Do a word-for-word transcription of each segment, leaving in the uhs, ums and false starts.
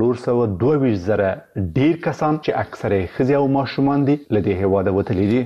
څلور سوه دوه ویشت زره ډیر کسان چې اکثره ښځې او ماشومان دي له دې هېواده وتلي دي.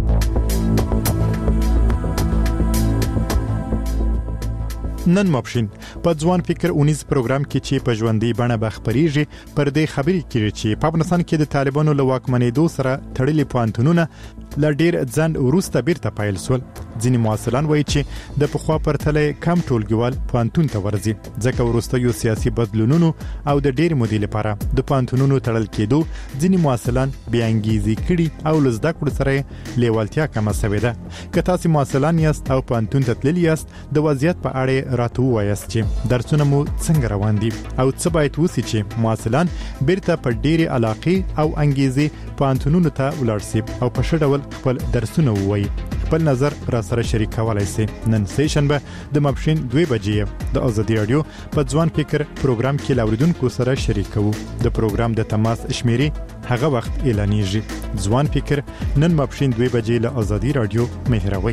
نن ماپښین په ځوان فکر اونیز پروګرام کې چې په ژوندۍ بڼه به خبرېږي پر دې خبرې کېږي چې په افغانستان کې د طالبانو له واکمنېدو سره تړلي پوهنتونونه له ډېر ځنډ وروسته بیرته پیل شول. ځینې محصلان وایي چې د پخوا پرتله کم ټولګیوال پوهنتون ته ورځي ځکه وروستیو سیاسي بدلونونو او د ډېرې مودې لپاره د پوهنتونونو تړل کېدو ځینې محصلان بې انګیزې کړي او له زده کړو سره لیوالتیا کمه شوې ده. که تاسې محصلان یاست او پوهنتون ته تللي یاست د وضعیت په اړه راته ووایاست چې درسونه مو څنګه روان دي او څه باید وشي چې محصلان بیرته په ډېرې علاقې او انګیزې پوهنتونونو ته ولاړ شي او په ښه ډول خپل درسونه ووایي. خپل نظر را سره شریک کولای شئ. نن سه شنبه د ماپښین دوه بجې د ازادي رادیو په ځوان فکر پروګرام کې لاوریدونکو سره شریک کوو. د پروګرام د تماس شمیرې هغه وخت اعلانېږي. ځوان فکر نن ماپښین دوه بجې له ازادي رادیو مهروي.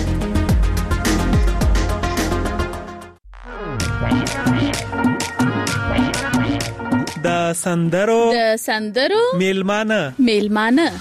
د سندرو د سندرو میلمانه میلمانه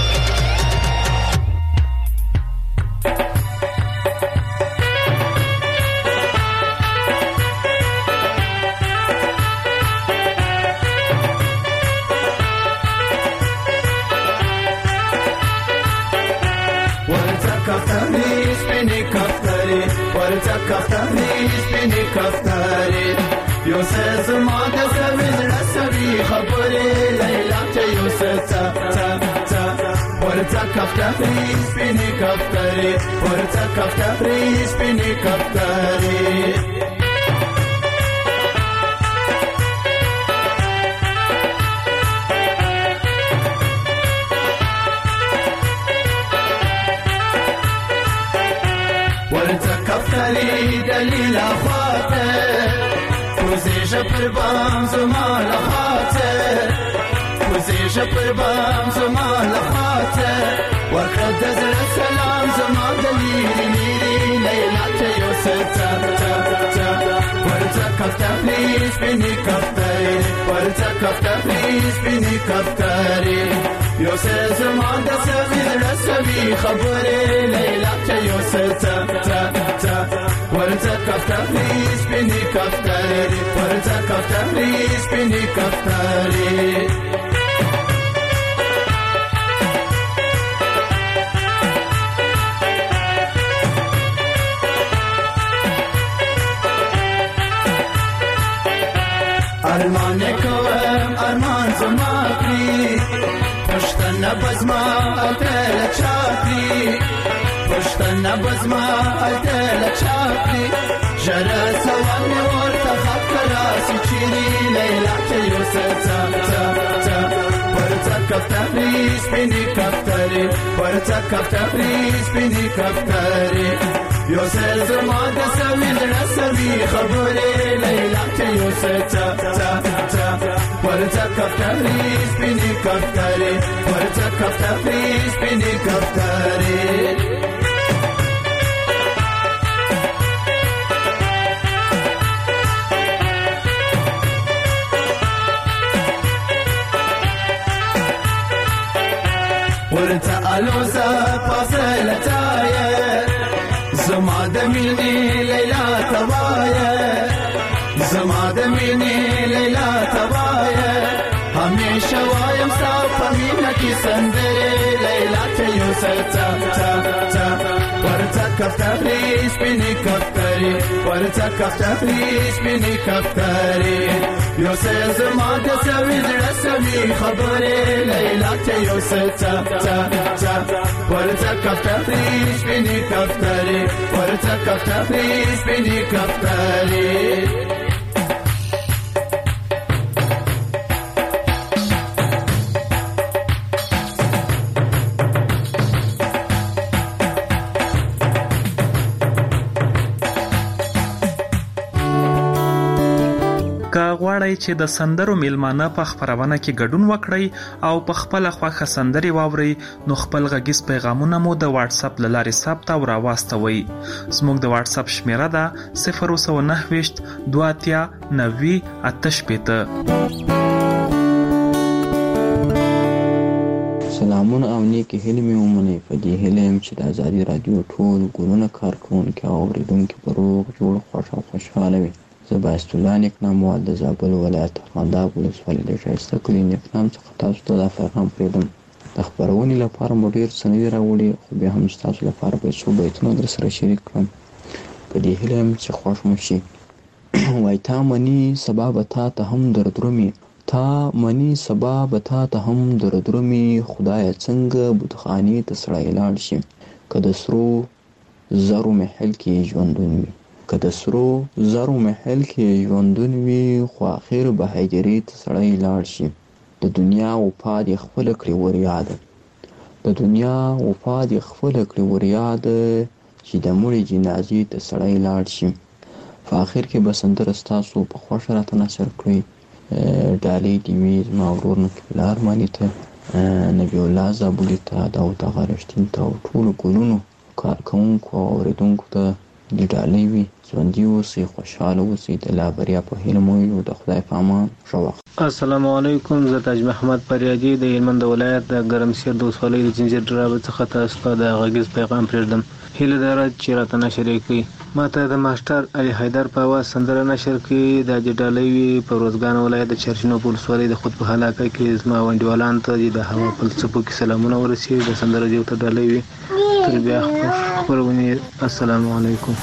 یو څه زما د سوي زړه سوي خبرې لیلا ته یو څه تا تا تا ورته کفتري سپینې کفتري ورته کفتري سپینې کفتري ورته کفتري دلیل خاطر کوزیش پر بام زمان خاطر کوزیش پر بام زمان خاطر ورخد دزر سلام زمان دلیری میری لیلا تیو ستا تا تا ورزا کفتا پلیز بینی کفتاری ورزا کفتا پلیز بینی کفتاری یو سه زمان دسوی رسوی خبری لیلا تیو ستا تا تا ورزا کفتا پلیز بینی کفتاری ورزا کفتا پلیز بینی کفتاری ارمان کوم ارمان زما کړی پښتنه بزما التل چاپی پښتنه بزما التل چاپی جرا سوال ورته خطر سچری لیلا ته یو ستا تا تا ورته کفتری سپینی کفتری ورته کفتری سپینی کفتری یو سه زما د سویل رسوي خبرې لیلا ته یو ستا تا تا ورته کفتری سپینی کفتری ورته کفتری سپینی کفتری ورته الوزا فاصلتايه زما د مینې لیلا توایا زما د مینې لیلا توایا همیشه وایم ستا په مینه کې سندرې لیلا ته یو ستا تا تا ورته کفتري سپینې کفتري ورته کفتري سپینې کفتري یو څه زما د سوي زړه سوي خبرې لیلا ته یو ستا تا تا ورته کفتري سپینې کفتري ورته کفتري سپینې کفتري غواړئ چې د سندرو میلمانه په خبرونه کې ګډون وکړئ او په خپل خوښه سندري واورئ نو خپل غږیز پیغامونه مو د واتس اپ له لارې ثبت او راواستوئ. زموږ د واتس اپ شمیره ده صفر نه نه دوه اتیا نوي اته شپېته. سلامونه او نیکې هیلې مې ومنئ. په دې هیله یم چې د ازادي راډیو ټول ګلونه کارکوونکي او اورېدونکي به روغ جوړ خوښ او خوشحاله وي. زه بایست الله نیکناموال د زابل ولایت ارغنداب ولسوالۍ د ښایسته کلي نیکنام څخه تاسو ته دا پیغام پرېږدم. د خپرونې لپاره مو ډېر څه نه دي راوړي، خو بیا هم ستاسو لپاره به څو بیتونه در سره شریک کړم. په دې هیله یم چې خوښ مو شي. وای تا مني سبا به تا ته هم دردرومي، تا مني سبا به تا ته هم دردرومي، خدایه څنګه بتخانې ته سړی لاړ شي، که د سرو زرو محل کې ژوندون وي، که د سرو زرو محل کې ژوندون وي، خو اخر به هدیرې ته سړی لاړ شي. د دنیا وفا دې خپله کړې ور یاده، د دنیا وفا دې خپله کړې ور یاده، چې د مړي جنازې ته سړی لاړ شي. په آخر کې به سندره ستاسو په خوښه راته نشر کړئ. ډالۍ دې وي زما ورور نقیب الله ارماني ته، نبي الله زابلي ته، داود اغا رښتین ته او ټولو ګلونو کارکوونکو او اورېدونکو ته دې ډالۍ وي. ژوندي اوسئ، خوشحاله اوسئ. د لا بریا په هیله مو یو. د خدای په امان. ښه وخت. السلام علیکم. زه تاج محمد فریادي د هلمند ولایت د ګرمسیر د ولسوالۍ د ځنځیر ډرابه څخه تاسو ته د غږیز پیغام پرېږدم. هیله ده چې راته نشر یې کړئ. ما ته د ماسټر علي حیدر په اواز سندره نشر کړي. دا دې ډالۍ وي په روزګان ولایت د چرچینو په ولسوالۍ د خود په علاقه کې زما ونډیوالانو ته د هوا فلسفو کې سلامونه ورسېږي. د سندره دې ورته ډالۍ وي. تر بیا خپرونې. السلام علیکم.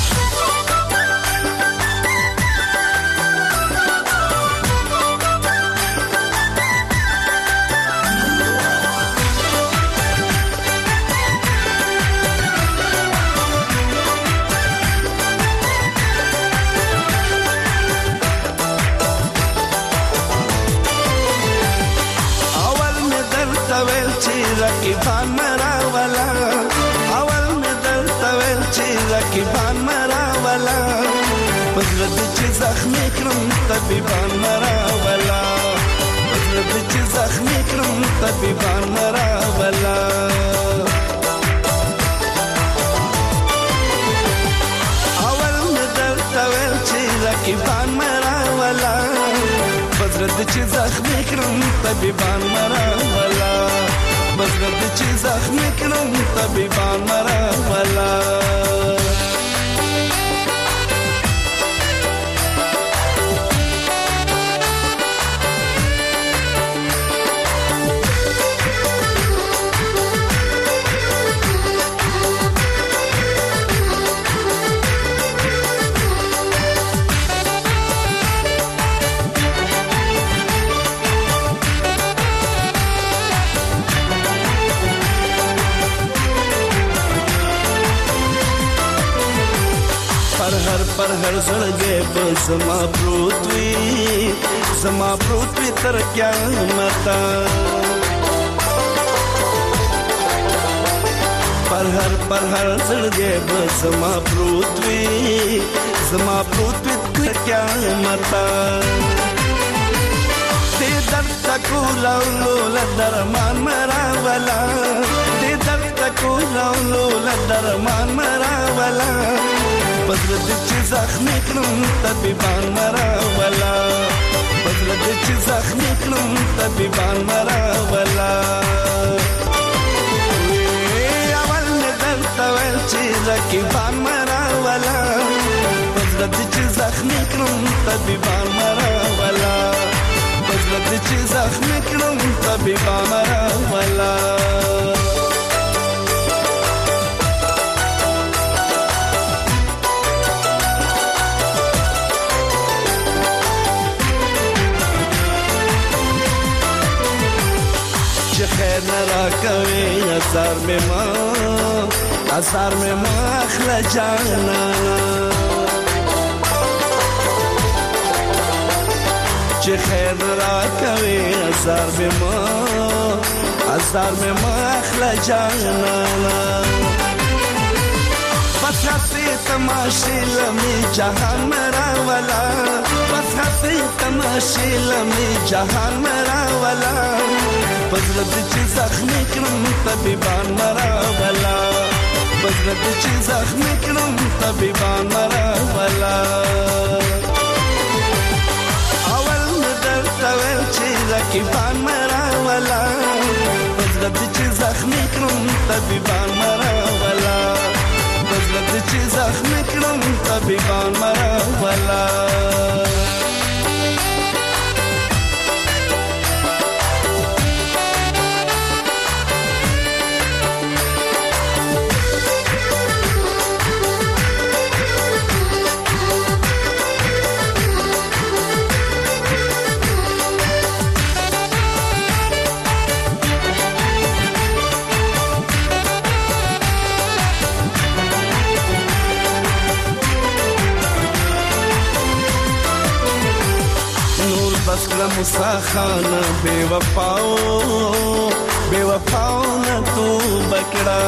رقیبان مراولا، اول می درته ویل چې رقیبان مراولا، پزړه دې چې زخمي کړم طبيبان مراولا، پزړه دې چې زخمي کړم طبيبان مراولا. اول می درته ویل چې رقیبان مراولا، پزړه دې چې زخمي کړم طبيبان مراولا، بزرگ دی چی زخمی کنم طبیبان مراولا. پر هر زړګې په زما پروت وي، زما پروت وي تر قیامته. پر هر پر هر زړګې په زما پروت وي، زما پروت وي تر قیامته. دې درد تکو لولو لدرمان مراولا، دې درد تکو لولو لدرمان مراولا، پزړه دې چې زخمي کړم طبيبان مراولا، پزړه دې چې زخمي کړم طبيبان مراولا. اول مې درته ویل چې رقیبان مراولا، پزړه دې چې زخمي کړم طبيبان مراولا، پزړه دې چې زخمي کړم طبيبان مراولا. خیر نرا کوي ازار مې ما، ازار مې ما اخلا جانا، چې خیر نرا کوي ازار مې ما، ازار مې ما اخلا جانا. بس هسي تماشي لمي جهان مراولا، بس هسي تماشي لمي جهان مراولا، پزړه دې چې زخمي کړم طبيبان مراولا، پزړه دې چې زخمي کړم طبيبان مراولا. اول مې درته ویل چې رقیبان مراولا، پزړه طبيبان مرا ولا بزرد چې زخم کړم طبيبان مرا ولا بس کړم مساخانه بے وفاو بے وفاو نه تو بکړه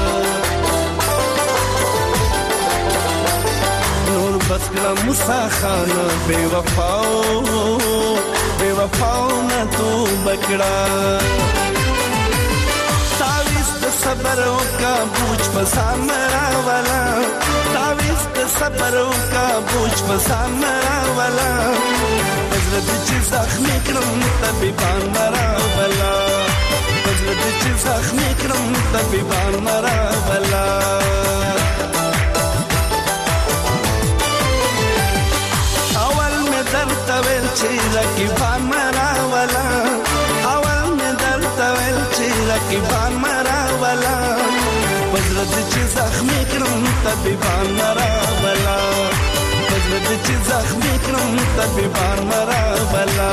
نور بس کړم مساخانه بے وفاو بے وفاو نه تو بکړه تعویز د صبر او کا بوج پسان مرا والا تعویز د صبر او کا بوج پسان مرا والا بزرد چې زخمی کړم طبيبان مرا ولا بزرد چې زخمی کړم طبيبان مرا ولا اول مې درته ویل چې رقیبان مرا ولا اول مې درته ویل چې رقیبان مرا ولا بزرد چې زخمی کړم طبيبان مرا ولا بزرد چې زخمی کړم طبيبان مرا ولا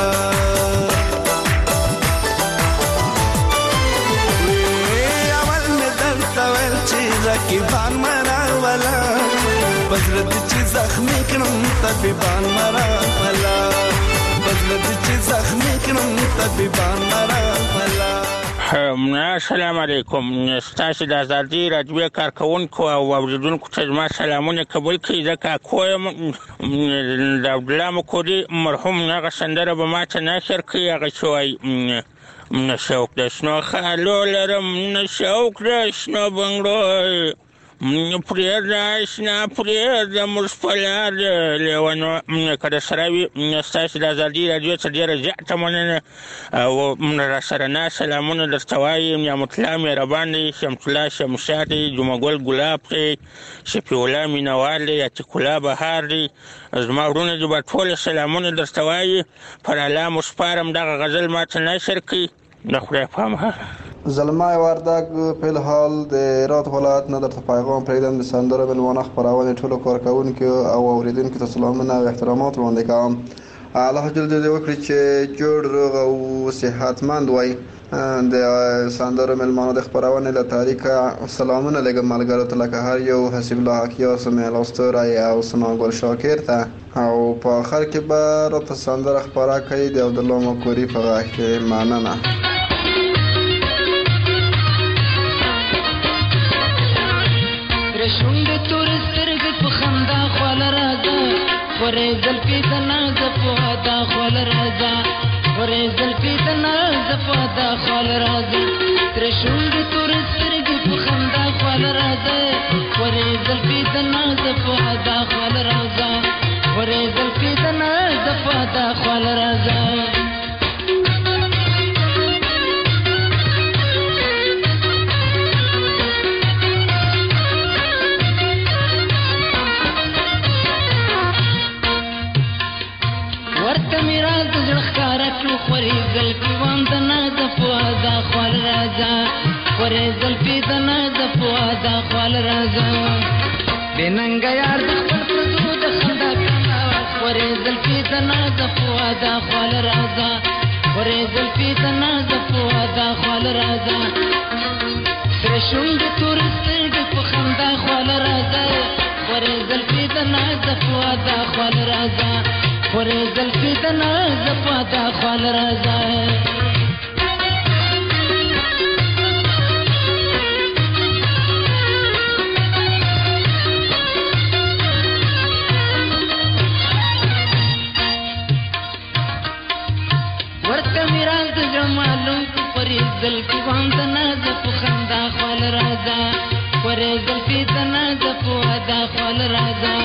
اول مې درته ویل چې رقیبان مرا ولا بزرد چې زخمی کړم طبيبان مرا ولا بزرد چې زخمی کړم طبيبان مرا ولا السلام علیکم ستاسو د ازادي راډیو کارکونکو او اوریدونکو ته زما سلامونه قبول کړئ ځکه کوم د عبدالله مکوري مرحوم هغه سندره به ما ته نشر کړي هغه چې وایي نه شوق د شنو خالو لرم نه شوق د شنو بنګړو پرېږده شنه پرېږده موږ په لار لیونو که درسره وي ستاسو د ازادي راډیو څخه ډېره زیاته مننه او راسره نه سلامونه درته وایم نعمت الله مهربان دی شمس الله شمشاد دی جمعه ګل ګلاب دی شفیع الله مینوال دی عتیق الله بهار دی زما وروڼه دي به ټول سلامونه درته وایي پر الله مو سپارم دغه غزل ما ته نشر کړي د خدای په امان زلمای وردګ په الحال د هرات ولایت نه درته پیغام پرېږدم د سندره مېلمانه خپرونې ټولو کارکوونکو او اورېدونکو ته سلامونه او احترامات وړاندې کوم الله جل جلاله وکړي چې جوړ روغ او صحتمند وای د سندره مېلمانه د خپرونې له طریقه سلامونه لګم ملګرو ته لکه هر یو حسیب الله حقیار سمیل استوری او سناګل شاکر ته او په آخر کې به راته سندره خپره کوي د عبدالله مکوري په غږ کې مننه شونډ تور سترګې په خندا خول راځه ورې زلفې د ناز په ادا خول راځه ورې زلفې د ناز په ادا خول راځه تر شونډ تور سترګې په خندا خول راځه ورې زلفې د ناز په ادا خول راځه ورې زلفې د ناز په ادا خول راځه خورې زلفې وان د ناز په ادا خول راځه خورې زلفې د ناز په ادا خول راځه بې ننګه یار د خپل پردو د خندا کړه خورې زلفې د ناز په ادا خول راځه خورې زلفې د ناز په ادا خول راځه سره شونډې تور سترګې په خندا خول راځه خورې زلفې د ناز په ادا خول راځه خورې زلفې د ناز په ادا خول راځه ورته مې راز د زړه معلوم کړو خورې زلفې وان د ناز په خندا خول راځه خورې زلفې د ناز په ادا خول راځه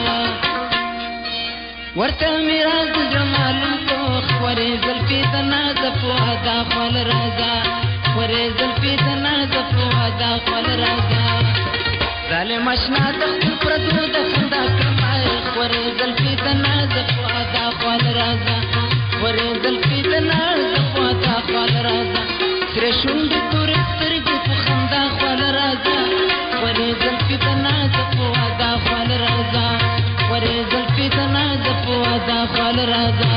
ورته مې راز د زړه معلوم کړو خورې زلفې د ناز په ادا خول راځه ورې زلفې د نازک واده خپل راځه ظالم اشنا د خپل پردو د خندا کړمه ورې زلفې د نازک واده خپل راځه ورې زلفې د نازک واده خپل راځه سره شونډې تورې سترګې په خندا خپل راځه ورې زلفې د نازک واده خپل راځه ورې زلفې د نازک واده خپل راځه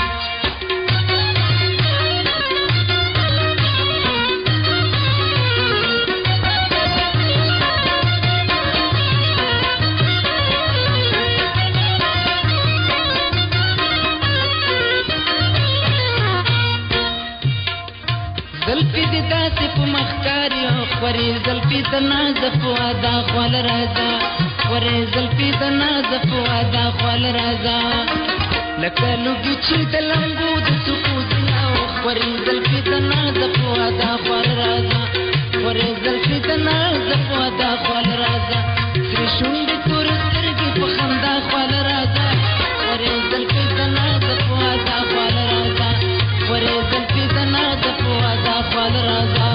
زلفی دی داسې په مخکاری خورې زلفی د نازک واده خپل راځه خورې زلفی د نازک واده خپل راځه لکه لوګي چې د لمبو د سکو ځلا خورې زلفی د نازک واده خپل راځه خورې زلفی د نازک واده خپل راځه سرې شونډې تور سترګې په خندا خپل راځه خورې زلفی د نازک واده خپل راځه خورې زلفی د نازک واده خپل راځه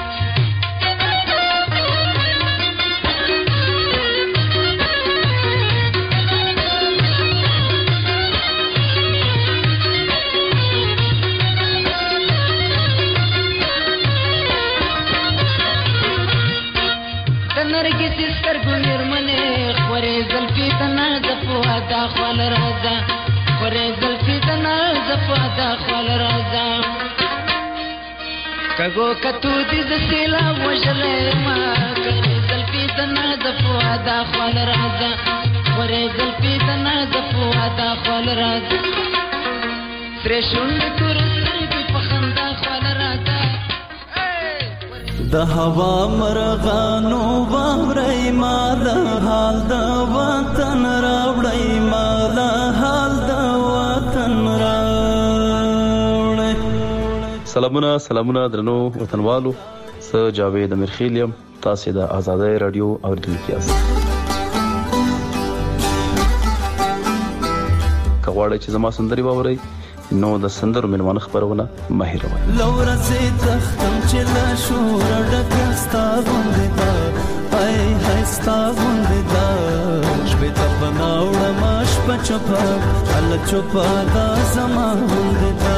نرګسي سترګو مېرمنې خورې زلفې د نازک واده خپل راځه خورې زلفې د نازک واده خپل راځه کګو کتو دې د سیلاب وژلې ما خورې زلفې د نازک واده خپل راځه خورې زلفې د نازک واده خپل راځه سرې شونډې تور سترګې په خندا خپل راځه د هوا مرغانو واورئ مال حال د وطن راوړئ مال حال د وطن راوړئ. سلامونه سلامونه درنو وطنوالو، زه جاوید امیرخیل یم، تاسو د آزادۍ رادیو اوریدونکي یاست. که غواړئ چې زما سندرې واورئ نو د سندرو مېلمانه خپرونه مه هېروئ. لورځې تختم چې له شوره ډکه ستا غوندې ده، ای های ستا غوندې ده، شپې ته په ناوړمه شپه چوپه هله چوپه دا زما غوندې ده.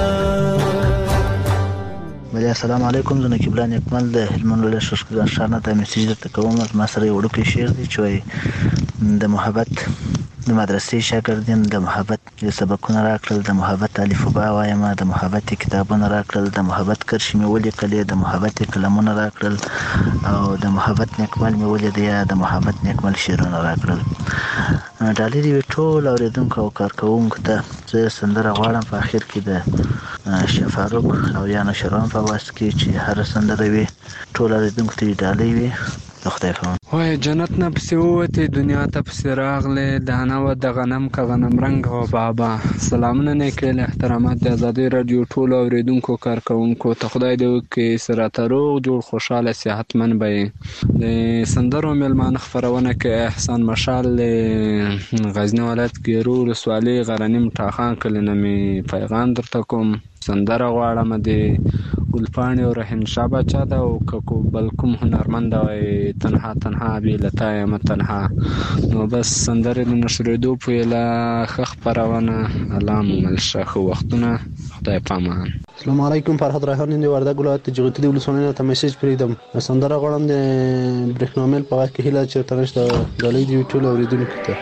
بله السلام علیکم، زه نقیب الله نیکمل د هلمند ولایت ششکدان ښار نه دا میسیج درته کوم. ما سره یو وړوکی شعر دی چې وایي د محبت د مدرسې شاګرد یم، د محبت سبقونه راکړل، د محبت الفبا وایم، د محبت کتابونه راکړل، د محبت کرښې مې ولیکلې، د محبت قلمونه راکړل، او د محبت نیکمل مې ولید یا د محبت نیکمل شعرونه راکړل. ډالۍ دې وي ټول اورېدونکو او کارکوونکو ته. زه سندره غواړم په اخر کې د شاه فاروق او یا نشروان په واسطه کې چې هر سندره وي ټول اورېدونکو ته ډالۍ وي. وای جنت نه پسې ووتې دنیا ته پسې راغلې، دانه و د غنم که غنم رنګ و بابا. سلامونه نیکیل احترامات د آزادۍ راډیو ټولو اورېدونکو کارکوونکو ته. خدای دې وکړي راته روغ جوړ خوشحاله صحتمند به یې. د سندرو مېلمانه خپرونه کې احسان مشال غزني ولایت ګیرو ولسوالۍ غرنیم ټاخان کلي نه مې پیغام درته کوم. سندره غواړم د ګلپاڼې او رحیم شاه باچا ده، او که بل کوم هنرمند وایي تنها تنها بې له تا یم تنها. نو بس سندرې د نشرېدو په ایله ښه خپرونه الله مو مل شه. ښه وختونه، خدای پامان. السلام علیکم، فرهاد ریحان د وردګ ولایت د جغتي ولسوالۍ نه ته میسیج پرېږدم. سندره غواړم د برېښنامېل په غږ کې هیله چېرته نشته. ډالۍ دې وي ټولو اورېدونکو ته.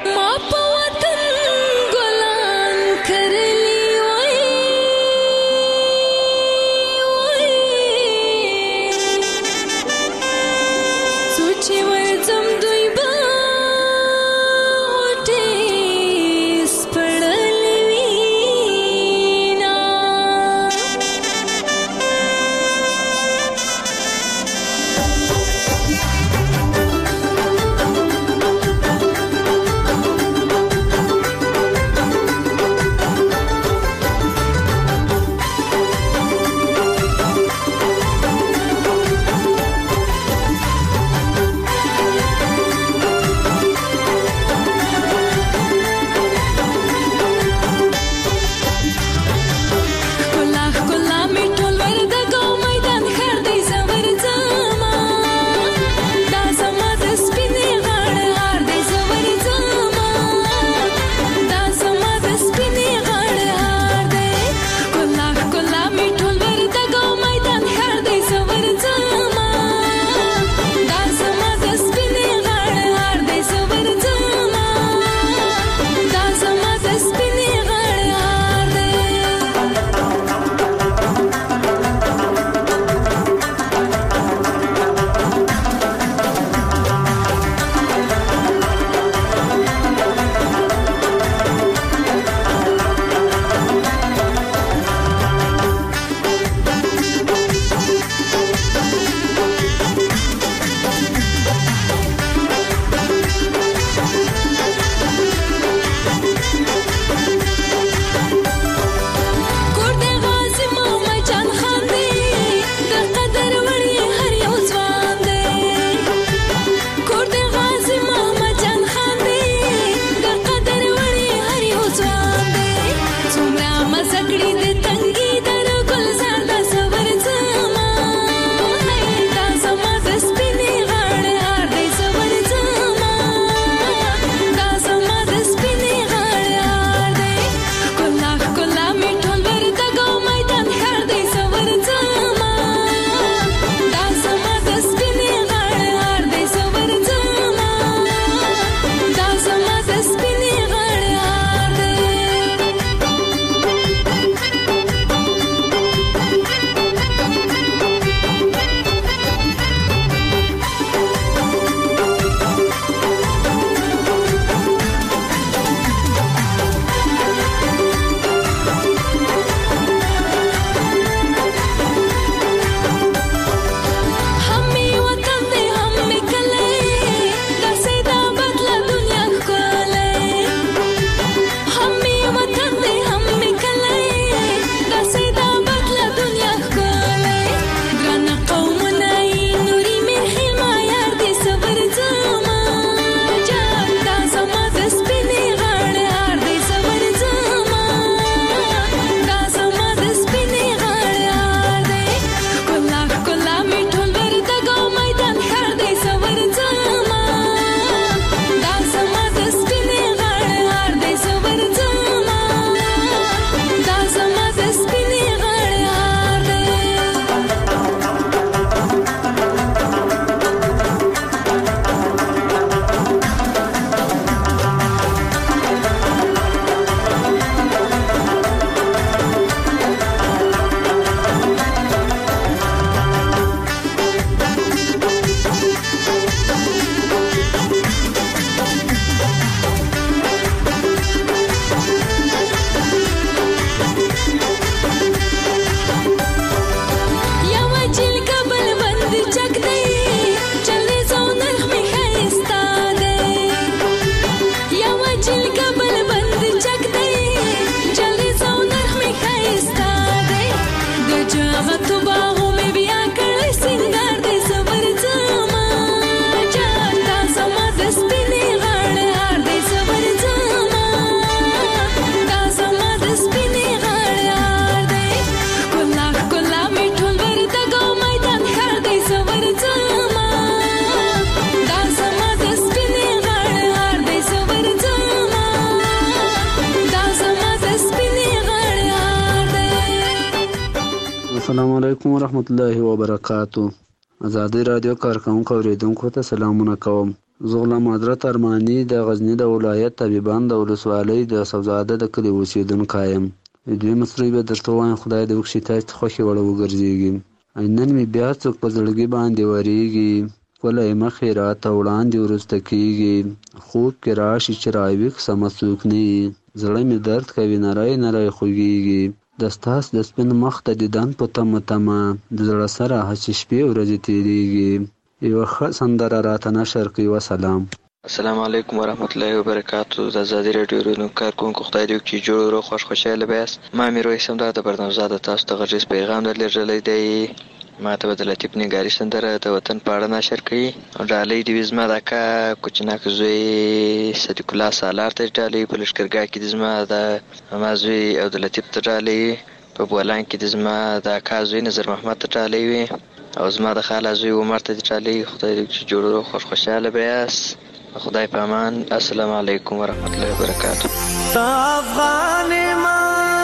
علیکم ورحمت الله وبرکاتو. آزادی رادیو کارکونکو اوریدونکو ته سلامونه کوم. زه غلام حضرت ارمانی د غزنی د ولایت طبيبان د ولسوالۍ د سوزاده د کلي اوسیدونکی یم. دوی مصری به درته وایم خدای دې وکړي تاسو ته خوښې وړه وګرځېږي. نن مې بیا څوک په زړګي باندې ورېږي، ښکلی مخ یې راته وړاندې وروسته کېږي. خوب کې راشي چې راویښ سمه څوک نه یي، زړه مې درد کوي نری نری خوږېږي. د ستاس د سپین مخ ته دیدن په تمه تمه د زړه سره هسې شپې ورځې تېرېږي. یوه ښه سندره راته نشر کوي. وسلام. السلام علیکم ورحمت الله وبرکاتو. د ازادي راډیو اوریدونکو کارکونکو خدای دې وکړي جوړ روغ خوش خوشحاله به یاست. ما میرویس همدا د بردمزاده تاسو ته غږیز پیغام درلېږلی دی. ما ته به د لطیف نګاري سندره د وطن په اړه نشر کوي. ډالۍ دې وي زما د اکا کوچناک زوی صدیق الله سالار ته ډالۍ په لښکرګاه کې دې زما د ما زوی او د لطیف ته ډالۍ وي. په بولان کې دې زما د اکا زوی نظر محمد ته ډالۍ وي او زما د خاله زوی عمر ته دې ډالۍ. خدای دې وکړي جوړ روغ خوش خوشحاله به یاست. خدای په امان. السلام علیکم ورحمت الله وبرکاتو. افغان ما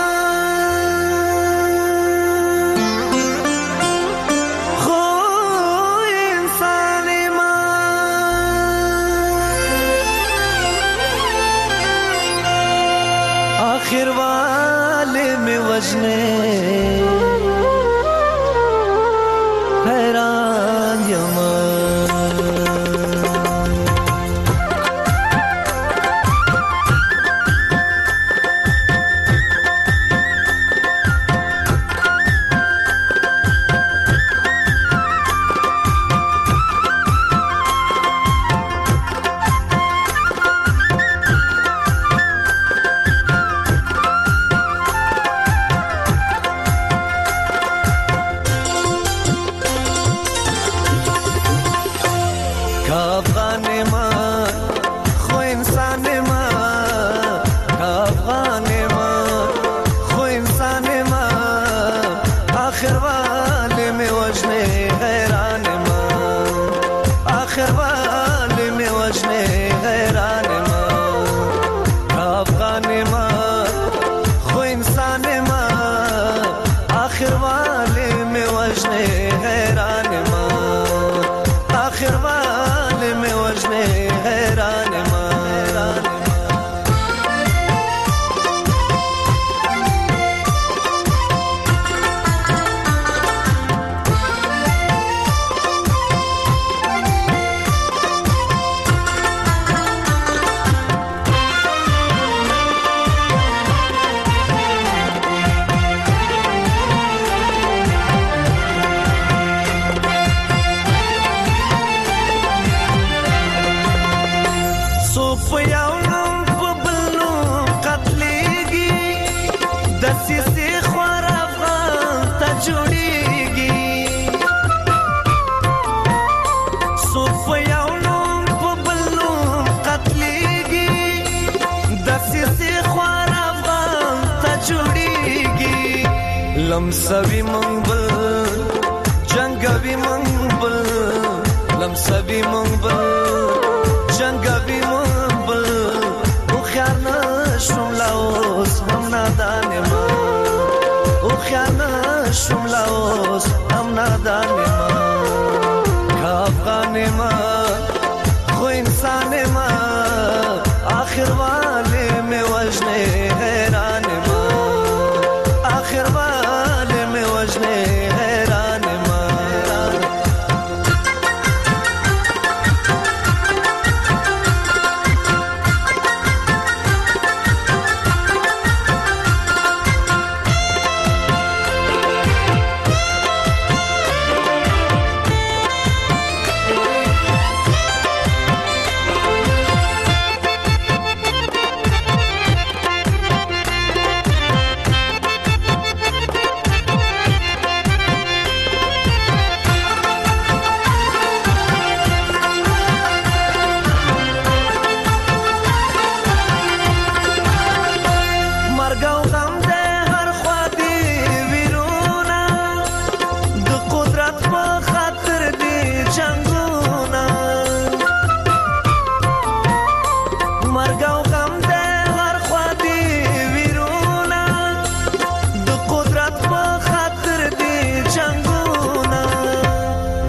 خو انسان ما آخر والے میں وجنے حیران یما لمسوي منبل جنگوي منبل لمسوي منبل جنگوي منبل او خيار نشم لاوس هم نادان ما او خيار نشم لاوس هم نادان ما افغان ما خو انسان ما آخر والے میں وجنے حیران ما آخر والے میں وجنے حیران ما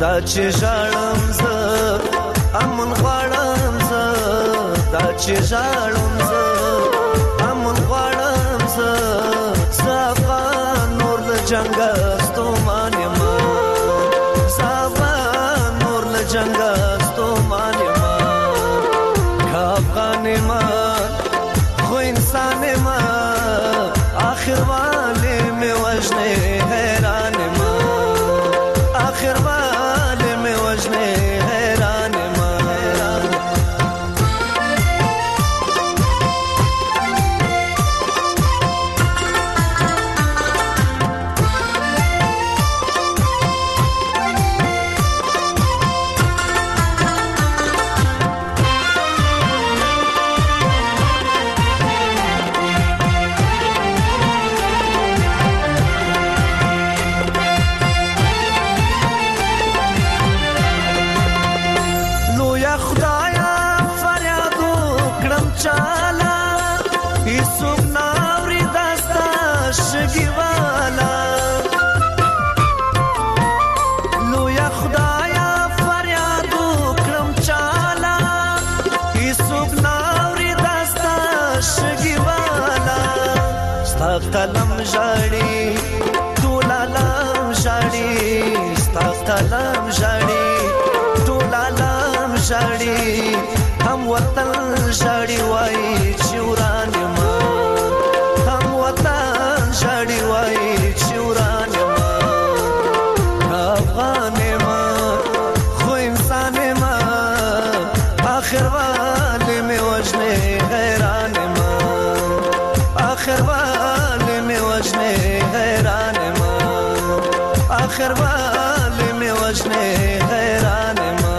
دا چې ژاړم زه امن غواړم زه دا چې ژاړم زه امن غواړم زه زه افغان نور له جنګه ستومان یمه زه افغان نور له جنګه ستومان یمه که افغان یمه خو انسان یمه آخر والے میں وجنے حیران یمه آخر والے میں وجنے حیران یمه قلم ژاړي ټول عالم ژاړي ستا قلم ژاړي ټول عالم ژاړي هم وطن ژاړي وایي چې وران یمه هم وطن ژاړي وایي چې وران یمه افغان یمه خو انسان یمه آخر والے مې وژنې حیران یمه آخر والے میں وجنے حیران ما آخر والے میں وجنے حیران ما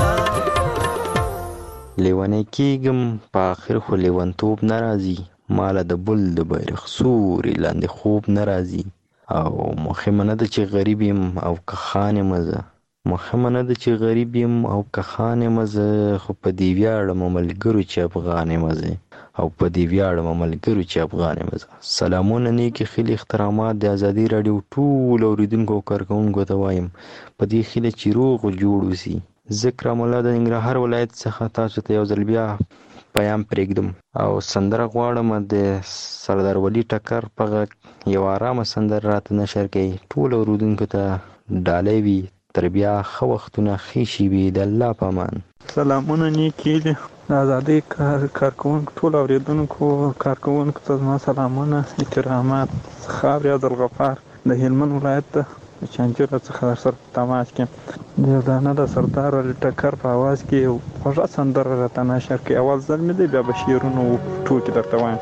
لیوانی کیږم په آخر خو لیونتوب ناراضي ماله د بل د بیرغ سوري لاندې خوب ناراضي او مخمه نه ده چې غریب یم او که خان یم زه مخمه نه ده چې غریب یم او که خان یم زه خو په دې ویاړم ملګرو چې افغان یم زه او په دې ویاړم ملګرو چې افغان یم زه سلامونه نیکې خیلې احترامات د ازادي راډیو ټول اورېدونکو او کارکوونکو ته وایم په دې هیله چې روغ جوړ اوسي زه کرام الله د ننګرهار ولایت څخه تاسو ته یو ځل بیا پیام پرېږدم او سندره غواړم د سردار ولي ټکر په غږ یو ارامه سندره راته نشر کړئ ټول اورېدونکو ته ډالۍ وي تر بیا ښه وختونه ښې شېبې د الله په امان سلامونه نیکې دي د ازادۍ کارکوونکو ټول اورېدونکو کارکوونکو ته زما سلامونه احترامات خاورې عبدالغفار د هلمند ولایت د چانجره څخه در سره په تماس کې د یو دانه د سردار ولي ټکر په اواز کې یو خوږه سندره راته نشر کړي اول ځل مې دی بیا به شعرونه ټوکې درته وایم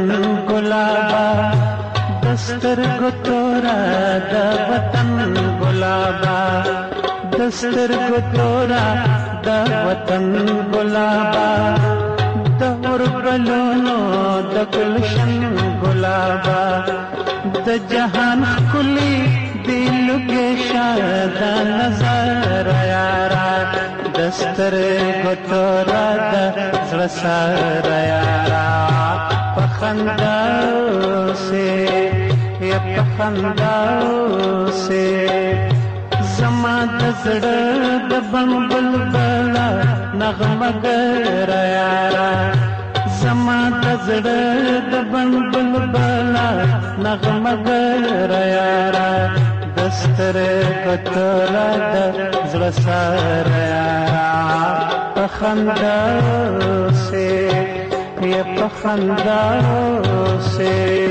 بدن ګلابا دستر ګتورا د وطن ګل گلابا دستر کو تورا دا وطن گلابا دور بلونو د گلشن گلابا د جهان کلی دل کے شاد نظر یارا دستر کو تورا د زړه یارا پخنداو سے یا پخنداو سے زما د زړه د بڼ بلبلا نغمه ګر یارا زما د زړه د بڼ بلبلا نغمه ګر یارا دستر کتلا د زړه سر یارا پخنداو سے یا پخنداو سے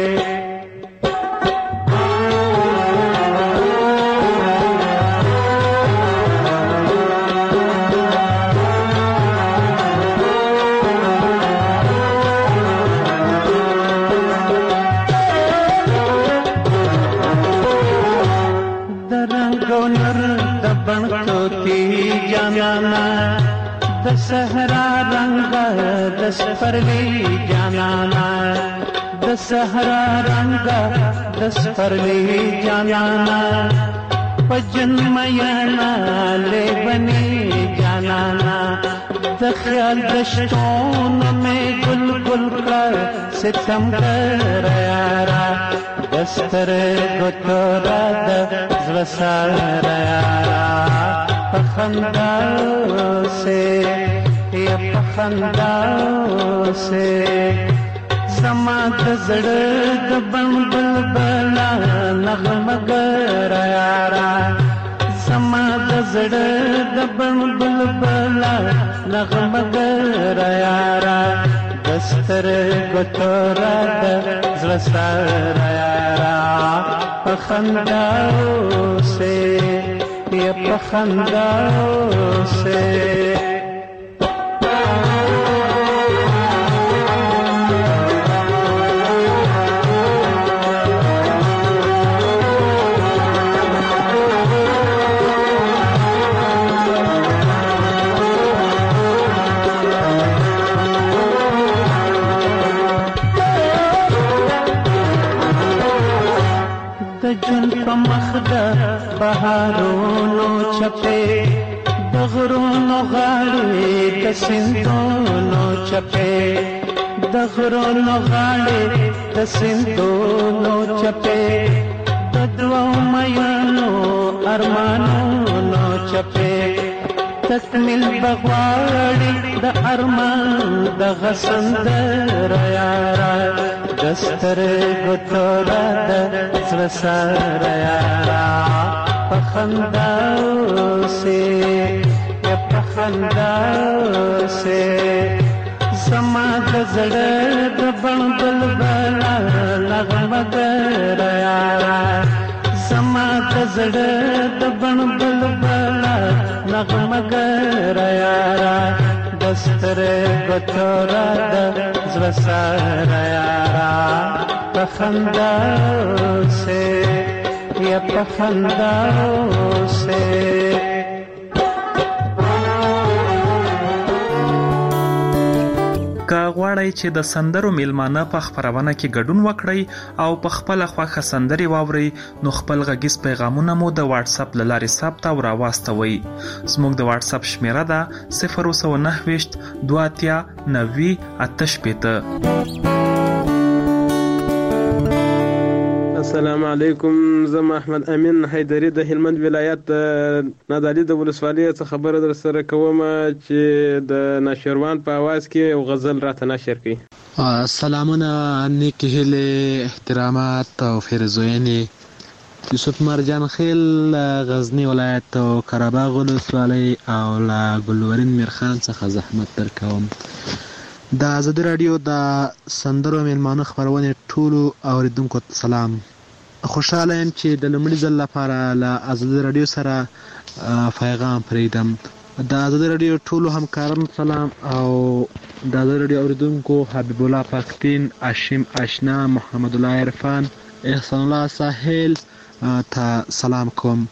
दशहरा रंग दस परली जानाना दशहरा रंग दस परली जानाना पजन मयाना ले बनी जानाना दख्याल दशतों में गुल गुल कर सितम कर यारा दस्तर गुतरा दसर यारा पखंदाओ से या पखंदाओ से زما د زړه د بڼ بلبلا نغمه ګر یارا زما د زړه د بڼ بلبلا نغمه ګر یارا دستر ګتورا د زړه سر یارا پخنداو سے یا پخنداو سے جن په مخ د بهارونو چپې د غرونو غاړې د سیندونو چپې د غرونو غاړې د سیندونو چپې د دوو میانو ارمانونو چپې تکمیل بغواړي د ارمان د غسندر یارا دستر گتورا د زړه سر یارا پخنداو سے یا پخنداو سے زما د زړه د بڼ بلبلا نغمه ګر یارا زما د زړه د بڼ بلبلا نغمه ګر یارا دستر گتورا د زړه سر یارا پخنداو سے یا پخنداو سے که غواړئ چې د سندرو میلمانه په خپرونه کې ګډون وکړئ او په خپل خوښه سندري واورئ نو خپل غږیز پیغامونه مو د واتس اپ له لارې ثبت او راواستوئ. زموږ د واتس اپ شمیره ده صفر سوه نهه ویشت دوه اتیا نوي اته شپېته. السلام علیکم. زه احمد امین حیدری د هلمند ولایت د نادعلي د ولسوالۍ څخه خبره در سره کوم چې د ناشروان په आवाज کې یو غزل راته نشر کړي. سلامونه، نیک هیلې، احترامات او فیرزوینې. یوسف مرجان خیل غزنی ولایت او قره‌باغ ولسوالۍ او لا ګلورین میرخان څخه زحمت درکوم. د آزادي رادیو د سندرو میلمانه خبرونه ټولو اوریدونکو ته سلام. خوشاله یم چې د لومړي ځل لپاره له آزادي رادیو سره پیغام پرېږدم. د آزادي رادیو ټولو همکارانو سلام او د آزادي رادیو اوریدونکو حبیب الله پاکستین، هاشم آشنا، محمد الله عرفان، احسان الله ساحل ته سلام کوم.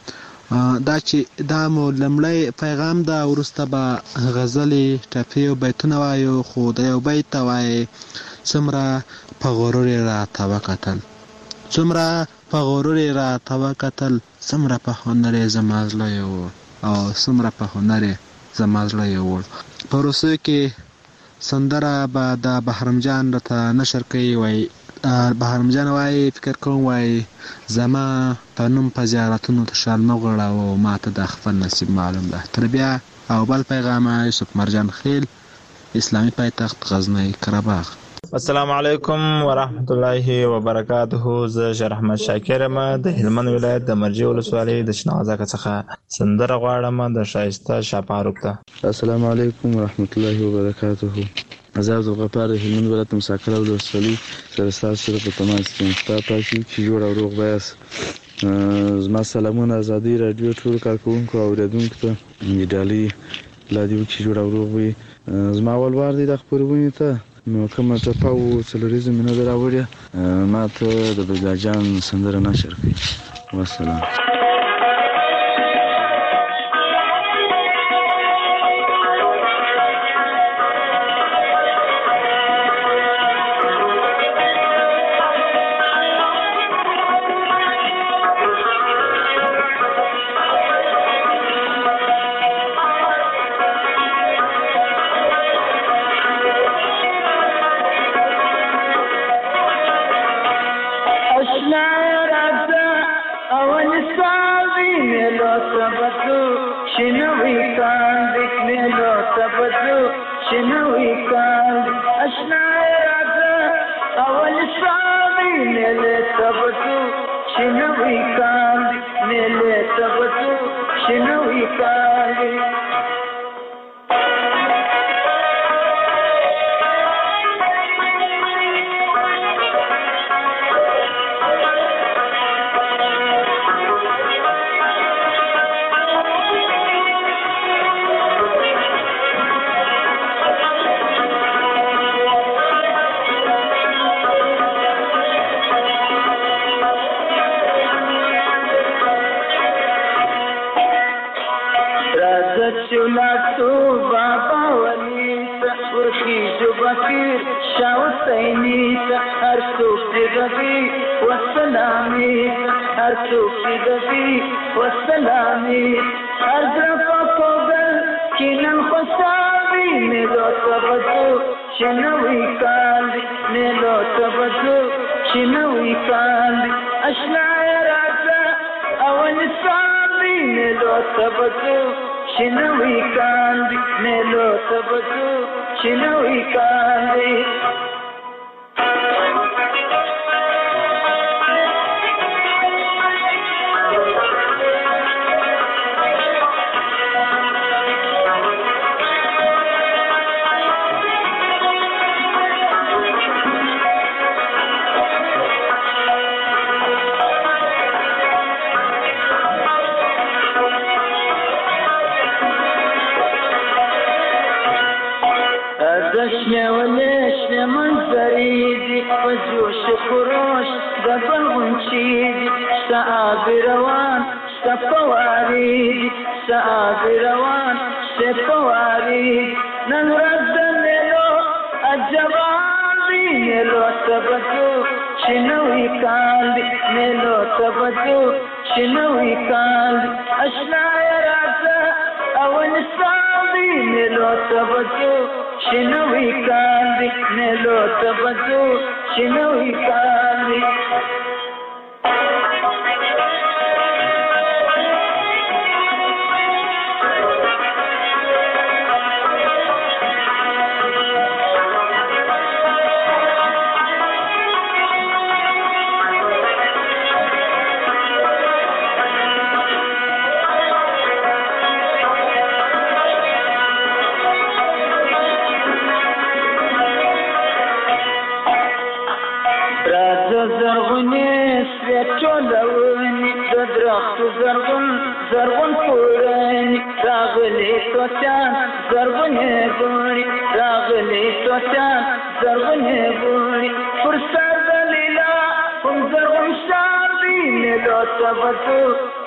دا چې دا مو لمړی پیغام دا وروسته به غزلې ټپې او بیتونه وایو خو د یو بیت ته وایي څومره په غرور یې راته وکتل څومره په غرور یې راته وکتل څومره په هنر یې زما زړه یووړ او څومره په هنر یې زما زړه یووړ. په روسیو کې سندره به د بهرام جان راته نشر کوي وایي بهرام جان وایي فکر کوم وایي زما په نوم په زیارتونو تشال مه غوړوه او ما ته د خپل نصیب معلوم ده. تر بیا او بل پیغام یوسف مرجان خیل اسلامي پایتخت غزنی قرهباغ. السلام علیکم ورحمت الله وبرکاته. زه شیر احمد شاکر یم د هلمند ولایت د مرجې ولسوالۍ د شنغازک څخه سندره غواړم د شایسته شاپاروک ته. السلام علیکم ورحمت الله وبرکاته. زه عبدالغفار د هلمند ولایت مساکله ولسوالۍ سره ستاسو سره په تماس کې یم. ستا تاسو چې جوړ او روغ به یاست. زما سلامونه ازادي راډیو ټولو کارکوونکو او اورېدونکو ته د ډالۍ لا دې وکړي جوړ او روغ وي. زما اول وار دی د خپرونې ته نو کومه ټپه و څلوریزه مینه ده راوړې ما ته د بګا جان سندره نشر کړي. والسلام.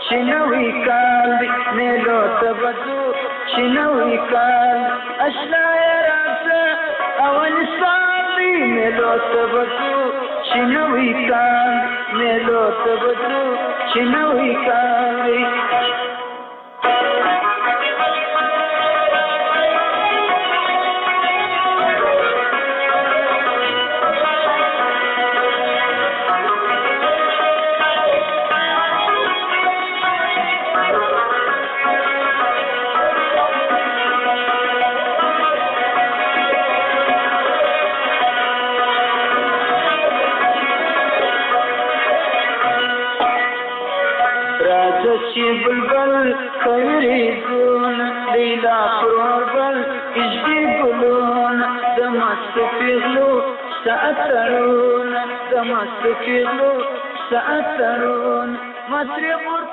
شنوي کال دی میلو تبدو شنوي کال اشنا راسه افغانستان دی میلو تبدو شنوي کال میلو تبدو شنوي کال دی چې بلبل خیریزون لیلا پروربل اجدی گلون دمست پیغلو سأترون دمست پیغلو سأترون مصری